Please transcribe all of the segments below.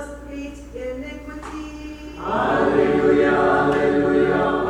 us hate iniquity. Alleluia, alleluia.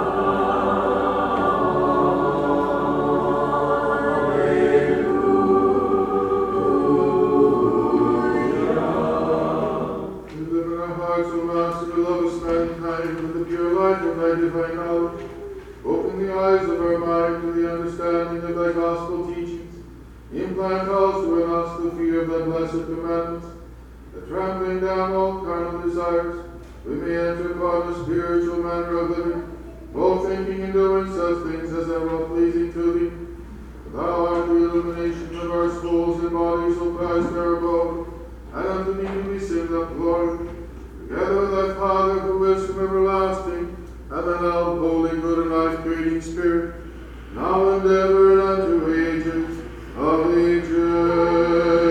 Deliver our hearts, O Master, to love us mankind with the pure light of thy divine knowledge. Open the eyes of our mind to the understanding of thy gospel teachings. Implant also in us the fear of thy blessed commandments, that trampling down all carnal desires, we may enter upon a spiritual manner of living, both thinking and doing such things as are well pleasing to thee. For thou art the illumination of our souls and bodies, O Christ our abode, and unto thee do we sing the glory, together with thy Father, who is from everlasting, and the now holy, good, and life-creating Spirit, now and ever, and unto ages of ages.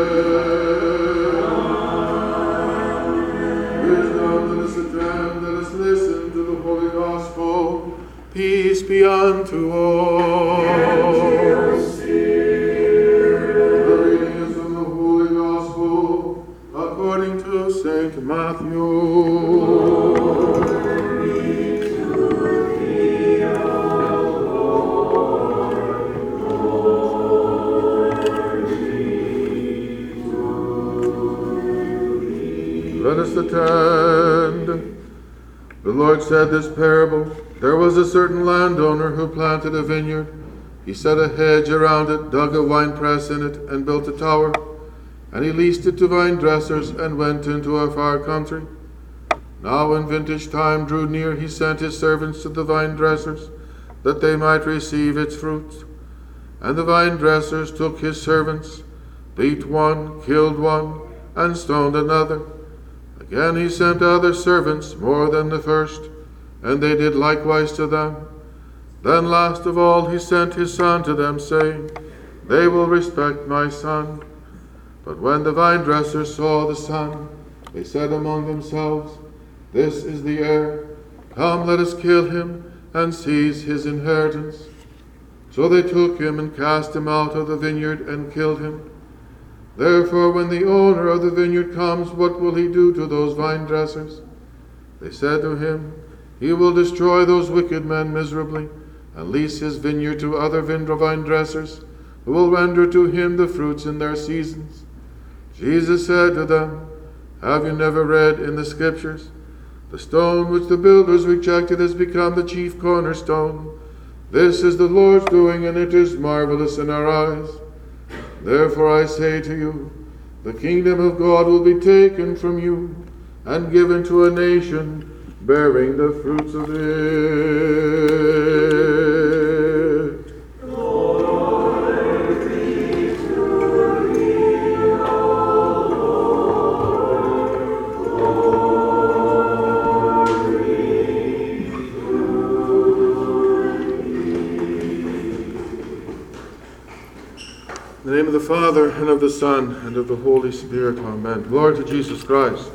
Wisdom, let us attend, let us listen to the holy gospel. Peace be unto all. The reading is from the holy gospel according to Saint Matthew. Let us attend. The Lord said this parable. There was a certain landowner who planted a vineyard. He set a hedge around it, dug a winepress in it, and built a tower. And he leased it to vine dressers and went into a far country. Now when vintage time drew near, he sent his servants to the vine dressers, that they might receive its fruits. And the vine dressers took his servants, beat one, killed one, and stoned another. Again he sent other servants, more than the first, and they did likewise to them. Then last of all he sent his son to them, saying, They will respect my son. But when the vine dressers saw the son, they said among themselves, This is the heir. Come, let us kill him, and seize his inheritance. So they took him and cast him out of the vineyard and killed him. Therefore, when the owner of the vineyard comes, what will he do to those vine dressers? They said to him, He will destroy those wicked men miserably, and lease his vineyard to other vine dressers, who will render to him the fruits in their seasons. Jesus said to them, Have you never read in the Scriptures, The stone which the builders rejected has become the chief cornerstone. This is the Lord's doing, and it is marvelous in our eyes. Therefore I say to you, the kingdom of God will be taken from you and given to a nation bearing the fruits of it. Glory be to thee, O Lord. Glory In the name of the Father, and of the Son, and of the Holy Spirit. Amen. Glory to Jesus Christ.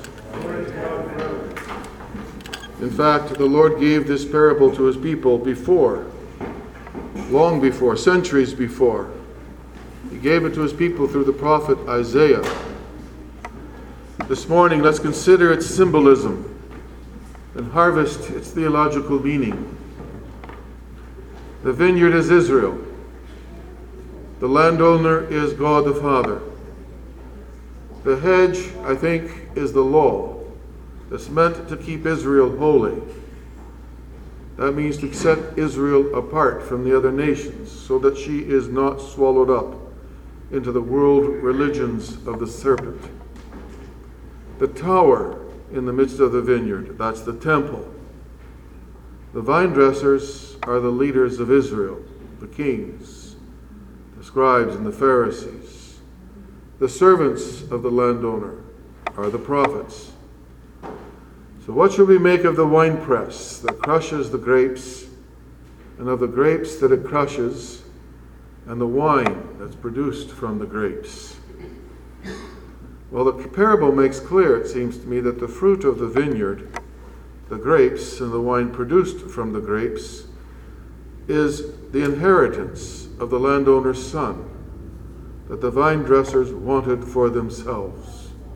In fact, the Lord gave this parable to his people before, long before, centuries before. He gave it to his people through the prophet Isaiah. This morning, let's consider its symbolism and harvest its theological meaning. The vineyard is Israel. The landowner is God the Father. The hedge, I think, is the law that's meant to keep Israel holy. That means to set Israel apart from the other nations so that she is not swallowed up into the world religions of the serpent. The tower in the midst of the vineyard, that's the temple. The vine dressers are the leaders of Israel, the kings, the scribes and the Pharisees. The servants of the landowner are the prophets. So what should we make of the winepress that crushes the grapes, and of the grapes that it crushes, and the wine that's produced from the grapes? Well, the parable makes clear, it seems to me, that the fruit of the vineyard, the grapes and the wine produced from the grapes, is the inheritance of the landowner's son that the vine dressers wanted for themselves.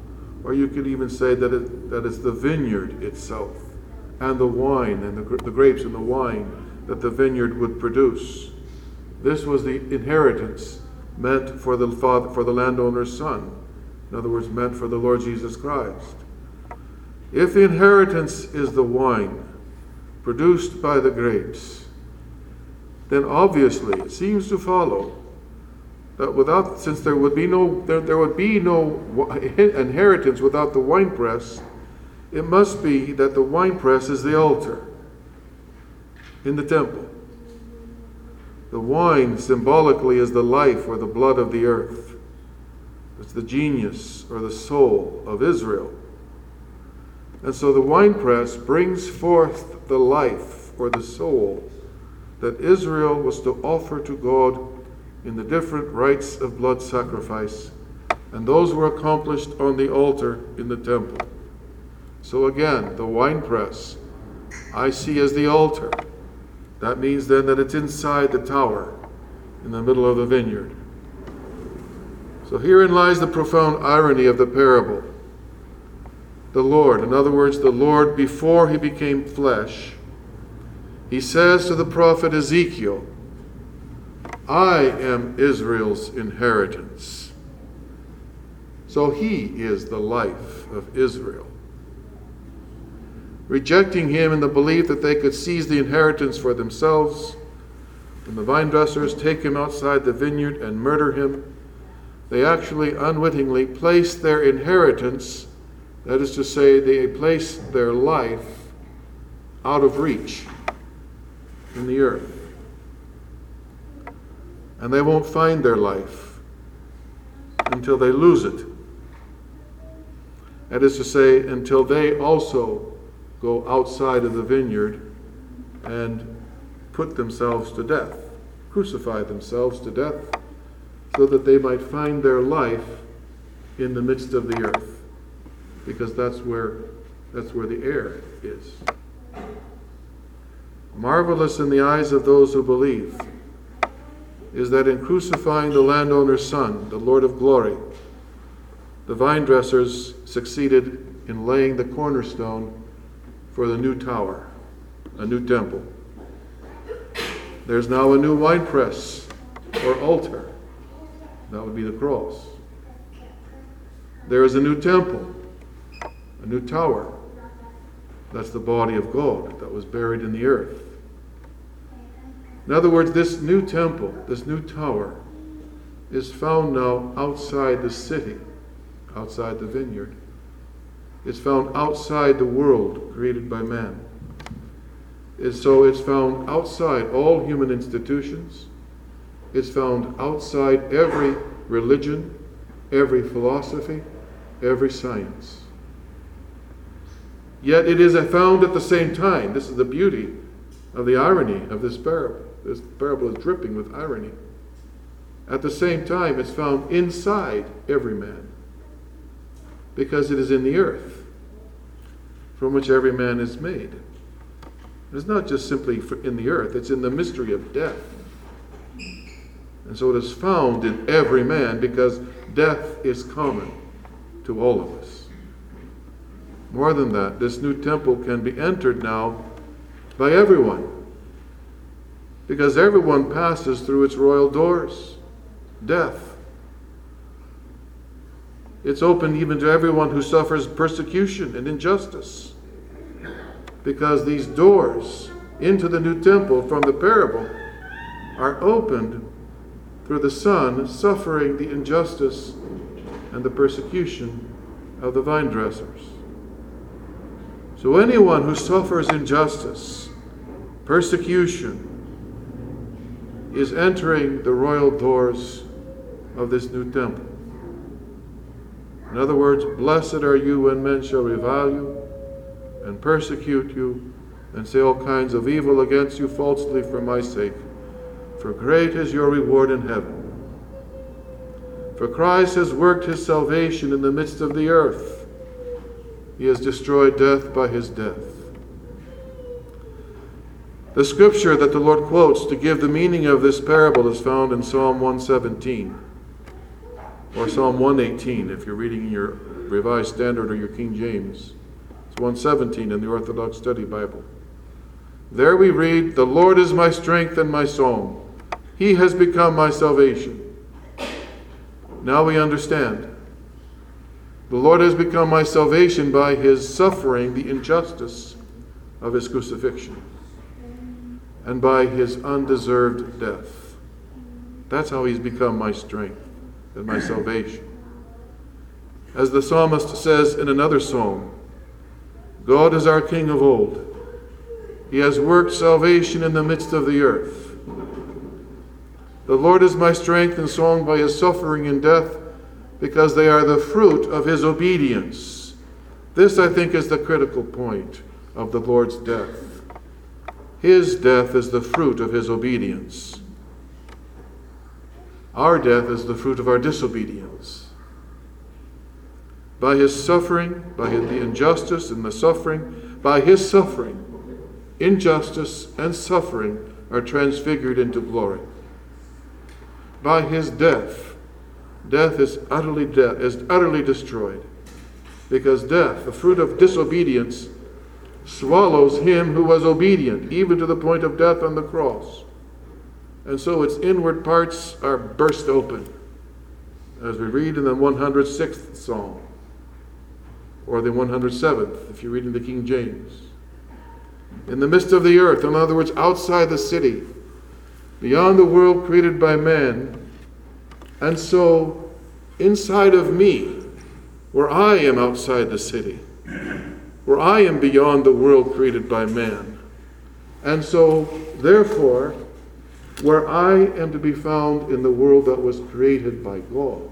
Or you could even say that it's the vineyard itself, and the wine, and the grapes and the wine that the vineyard would produce. This was the inheritance meant for the landowner's son. In other words, meant for the Lord Jesus Christ. If the inheritance is the wine produced by the grapes, then obviously it seems to follow that since there would be no inheritance without the winepress, it must be that the winepress is the altar in the temple. The wine symbolically is the life or the blood of the earth. It's the genius or the soul of Israel. And so the winepress brings forth the life or the soul that Israel was to offer to God in the different rites of blood sacrifice, and those were accomplished on the altar in the temple. So again, the winepress I see as the altar. That means then that it's inside the tower, in the middle of the vineyard. So herein lies the profound irony of the parable. The Lord, in other words, the Lord before he became flesh, he says to the prophet Ezekiel, I am Israel's inheritance. So he is the life of Israel. Rejecting him in the belief that they could seize the inheritance for themselves, when the vine dressers take him outside the vineyard and murder him, they actually unwittingly place their inheritance, that is to say, they place their life out of reach in the earth. And they won't find their life until they lose it. That is to say, until they also go outside of the vineyard and put themselves to death, crucify themselves to death, so that they might find their life in the midst of the earth, because that's where the air is. Marvelous in the eyes of those who believe is that in crucifying the landowner's son, the Lord of glory, the vine dressers succeeded in laying the cornerstone for the new tower, a new temple. There's now a new winepress or altar. That would be the cross. There is a new temple, a new tower. That's the body of God that was buried in the earth. In other words, this new temple, this new tower, is found now outside the city, outside the vineyard. It's found outside the world created by man. And so it's found outside all human institutions. It's found outside every religion, every philosophy, every science. Yet it is found at the same time. This is the beauty of the irony of this parable. This parable is dripping with irony. At the same time, it's found inside every man, because it is in the earth from which every man is made. It's not just simply in the earth, it's in the mystery of death. And so it is found in every man, because death is common to all of us. More than that, this new temple can be entered now by everyone, because everyone passes through its royal doors. Death. It's open even to everyone who suffers persecution and injustice, because these doors into the new temple from the parable are opened through the Son suffering the injustice and the persecution of the vine dressers. So anyone who suffers injustice, persecution, is entering the royal doors of this new temple. In other words, blessed are you when men shall revile you and persecute you and say all kinds of evil against you falsely for my sake. For great is your reward in heaven. For Christ has worked his salvation in the midst of the earth. He has destroyed death by his death. The scripture that the Lord quotes to give the meaning of this parable is found in Psalm 117, or Psalm 118 if you're reading in your Revised Standard or your King James. It's 117 in the Orthodox Study Bible. There we read, "The Lord is my strength and my song. He has become my salvation." Now we understand. The Lord has become my salvation by his suffering the injustice of his crucifixion and by his undeserved death. That's how he's become my strength and my salvation. As the psalmist says in another psalm, God is our King of old. He has worked salvation in the midst of the earth. The Lord is my strength and song by his suffering and death, because they are the fruit of his obedience. This, I think, is the critical point of the Lord's death. His death is the fruit of his obedience. Our death is the fruit of our disobedience. By his suffering, by the injustice and the suffering, by his suffering, injustice and suffering are transfigured into glory. By his death, death is utterly destroyed, because death, the fruit of disobedience, swallows him who was obedient, even to the point of death on the cross. And so its inward parts are burst open, as we read in the 106th Psalm, or the 107th, if you read in the King James. In the midst of the earth, in other words, outside the city, beyond the world created by man, and so inside of me, where I am outside the city, where I am beyond the world created by man, and so therefore, where I am to be found in the world that was created by God,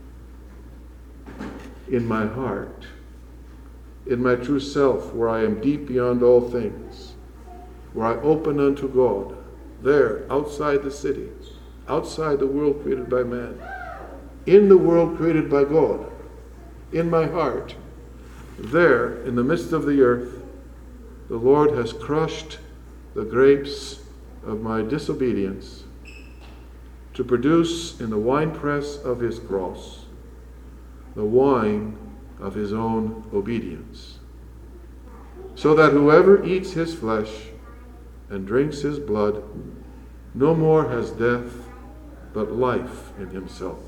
in my heart, in my true self, where I am deep beyond all things, where I open unto God, there, outside the city, outside the world created by man, in the world created by God, in my heart, there, in the midst of the earth, the Lord has crushed the grapes of my disobedience to produce in the winepress of his cross the wine of his own obedience, so that whoever eats his flesh and drinks his blood no more has death, but life in himself.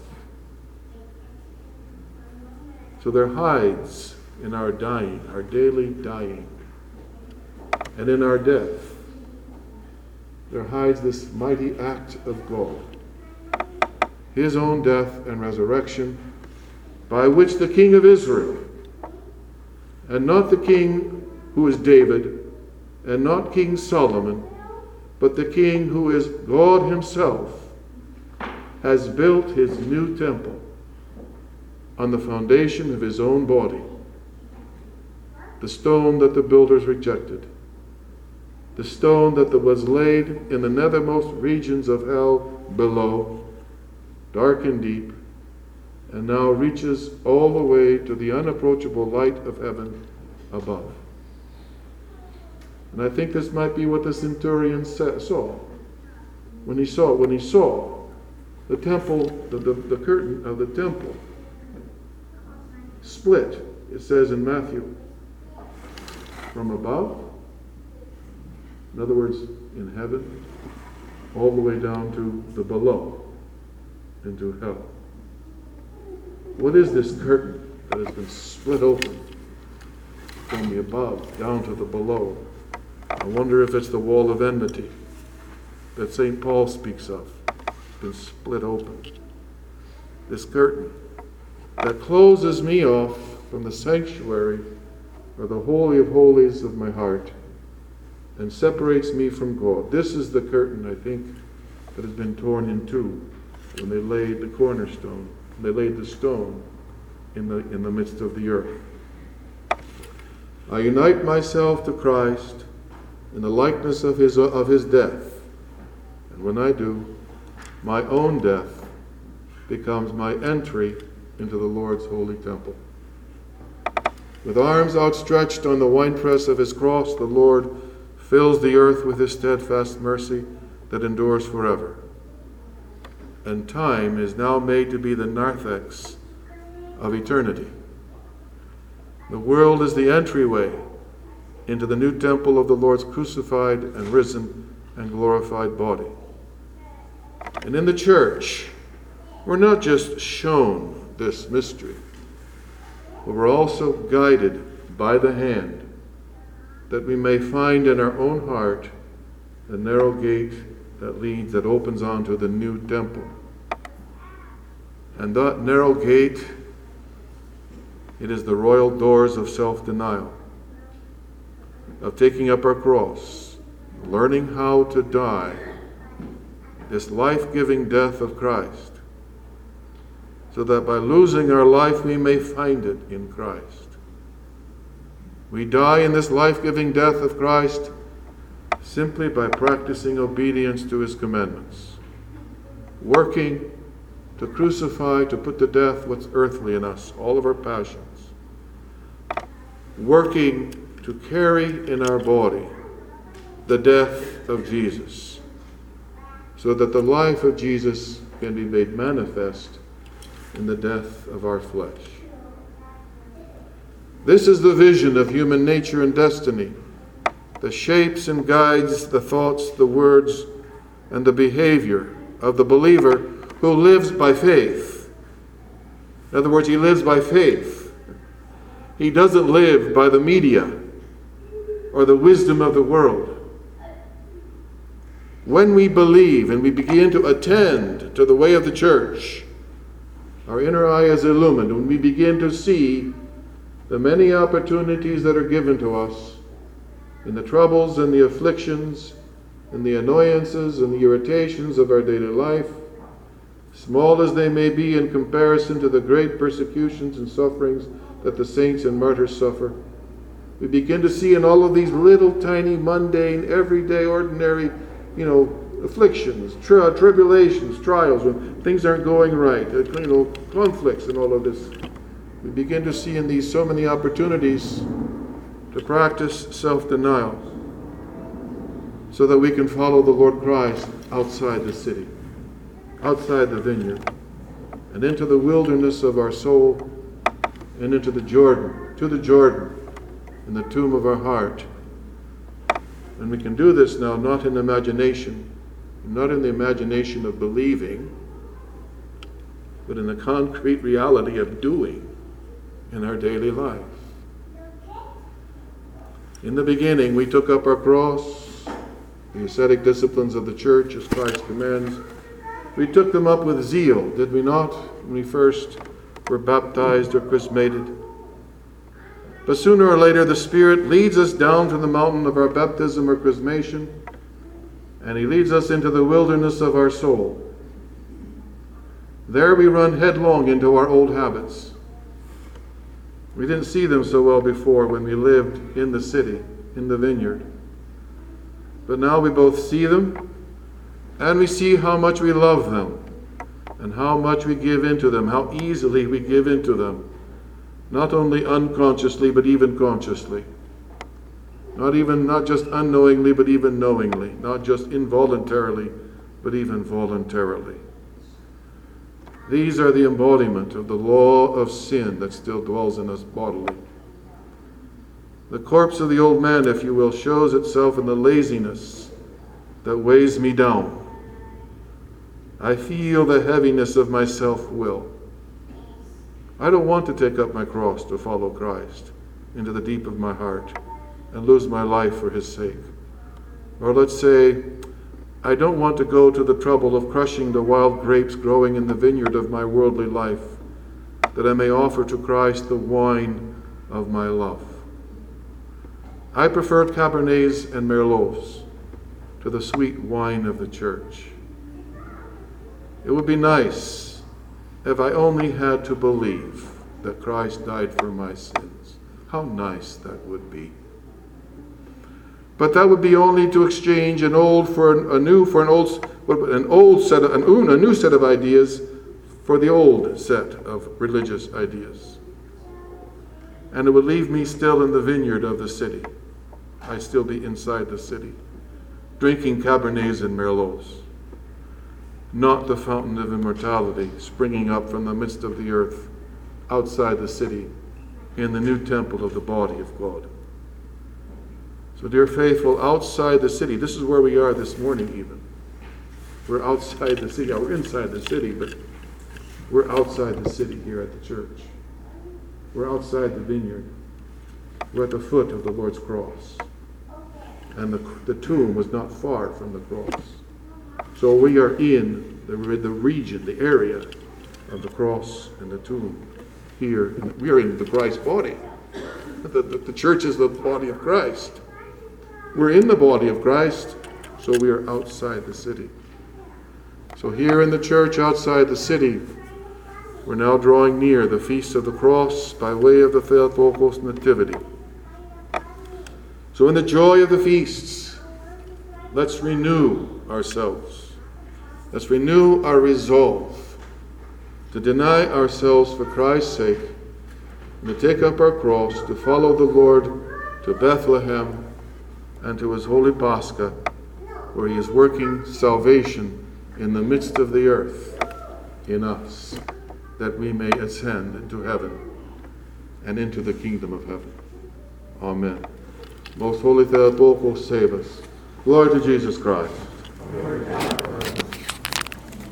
So there hides in our dying, our daily dying, and in our death, there hides this mighty act of God, his own death and resurrection, by which the King of Israel, and not the king who is David, and not King Solomon, but the King who is God himself, has built his new temple on the foundation of his own body, the stone that the builders rejected, the stone that was laid in the nethermost regions of hell below, dark and deep, and now reaches all the way to the unapproachable light of heaven above. And I think this might be what the centurion saw when he saw the temple, the curtain of the temple split, it says in Matthew, from above, in other words, in heaven, all the way down to the below, into hell. What is this curtain that has been split open from the above down to the below? I wonder if it's the wall of enmity that St. Paul speaks of. It's been split open. This curtain that closes me off from the sanctuary or the holy of holies of my heart and separates me from God. This is the curtain, I think, that has been torn in two when they laid the cornerstone. They laid the stone in the midst of the earth. I unite myself to Christ in the likeness of his death. And when I do, my own death becomes my entry into the Lord's holy temple. With arms outstretched on the winepress of his cross, the Lord fills the earth with his steadfast mercy that endures forever. And time is now made to be the narthex of eternity. The world is the entryway into the new temple of the Lord's crucified and risen and glorified body. And in the church, we're not just shown this mystery, but we're also guided by the hand that we may find in our own heart the narrow gate that opens onto the new temple. And that narrow gate, it is the royal doors of self-denial, of taking up our cross, learning how to die, this life-giving death of Christ, so that by losing our life we may find it in Christ. We die in this life-giving death of Christ simply by practicing obedience to his commandments, working to crucify, to put to death what's earthly in us, all of our passions, working to carry in our body the death of Jesus, so that the life of Jesus can be made manifest in the death of our flesh. This is the vision of human nature and destiny that shapes and guides the thoughts, the words, and the behavior of the believer who lives by faith. In other words, he lives by faith. He doesn't live by the media or the wisdom of the world. When we believe and we begin to attend to the way of the church, our inner eye is illumined when we begin to see the many opportunities that are given to us in the troubles and the afflictions and the annoyances and the irritations of our daily life, small as they may be in comparison to the great persecutions and sufferings that the saints and martyrs suffer. We begin to see in all of these little tiny mundane, everyday, ordinary, afflictions, tribulations, trials, when things aren't going right, conflicts and all of this. We begin to see in these so many opportunities to practice self-denial so that we can follow the Lord Christ outside the city, outside the vineyard, and into the wilderness of our soul, and into the Jordan, in the tomb of our heart. And we can do this now not in imagination, not in the imagination of believing, but in the concrete reality of doing in our daily life. In the beginning, we took up our cross, the ascetic disciplines of the church as Christ commands. We took them up with zeal, did we not, when we first were baptized or chrismated? But sooner or later, the Spirit leads us down from the mountain of our baptism or chrismation, and he leads us into the wilderness of our soul. There we run headlong into our old habits. We didn't see them so well before when we lived in the city, in the vineyard. But now we both see them, and we see how much we love them, and how much we give into them, how easily we give into them. Not only unconsciously, but even consciously. Not just unknowingly, but even knowingly. Not just involuntarily, but even voluntarily. These are the embodiment of the law of sin that still dwells in us bodily. The corpse of the old man, if you will, shows itself in the laziness that weighs me down. I feel the heaviness of my self-will. I don't want to take up my cross to follow Christ into the deep of my heart and lose my life for his sake. Or let's say, I don't want to go to the trouble of crushing the wild grapes growing in the vineyard of my worldly life, that I may offer to Christ the wine of my love. I prefer Cabernets and Merlots to the sweet wine of the church. It would be nice if I only had to believe that Christ died for my sins. How nice that would be. But that would be only to exchange an old for a new, for a new set of ideas for the old set of religious ideas. And it would leave me still in the vineyard of the city. I'd still be inside the city, drinking Cabernets and Merlots, not the fountain of immortality springing up from the midst of the earth, outside the city, in the new temple of the body of God. So, dear faithful, outside the city, this is where we are this morning even. We're outside the city. We're inside the city, but we're outside the city here at the church. We're outside the vineyard. We're at the foot of the Lord's cross. And the tomb was not far from the cross. So we are in the region, the area of the cross and the tomb. Here, we are in the Christ body. The church is the body of Christ. We're in the body of Christ, so we are outside the city. So here in the church outside the city, we're now drawing near the Feast of the Cross by way of the Theotokos Nativity. So in the joy of the feasts, let's renew ourselves. Let's renew our resolve to deny ourselves for Christ's sake and to take up our cross, to follow the Lord to Bethlehem and to his holy Pascha, where he is working salvation in the midst of the earth in us, that we may ascend into heaven and into the kingdom of heaven. Amen. Most Holy Theotokos, save us. Glory to Jesus Christ.